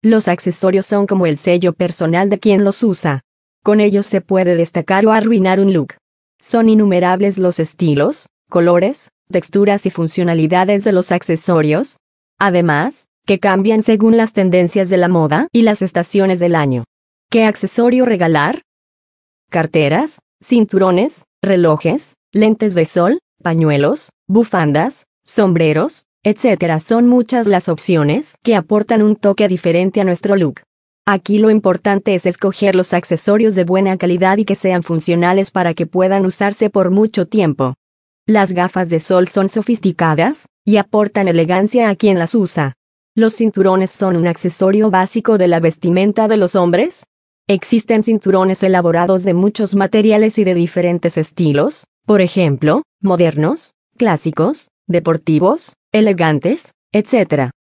Los accesorios son como el sello personal de quien los usa. Con ellos se puede destacar o arruinar un look. Son innumerables los estilos, colores, texturas y funcionalidades de los accesorios. Además, que cambian según las tendencias de la moda y las estaciones del año. ¿Qué accesorio regalar? Carteras, cinturones, relojes, lentes de sol, pañuelos, bufandas, sombreros, etc. Son muchas las opciones que aportan un toque diferente a nuestro look. Aquí lo importante es escoger los accesorios de buena calidad y que sean funcionales para que puedan usarse por mucho tiempo. Las gafas de sol son sofisticadas y aportan elegancia a quien las usa. ¿Los cinturones son un accesorio básico de la vestimenta de los hombres? Existen cinturones elaborados de muchos materiales y de diferentes estilos, por ejemplo, modernos, clásicos, deportivos, elegantes, etc.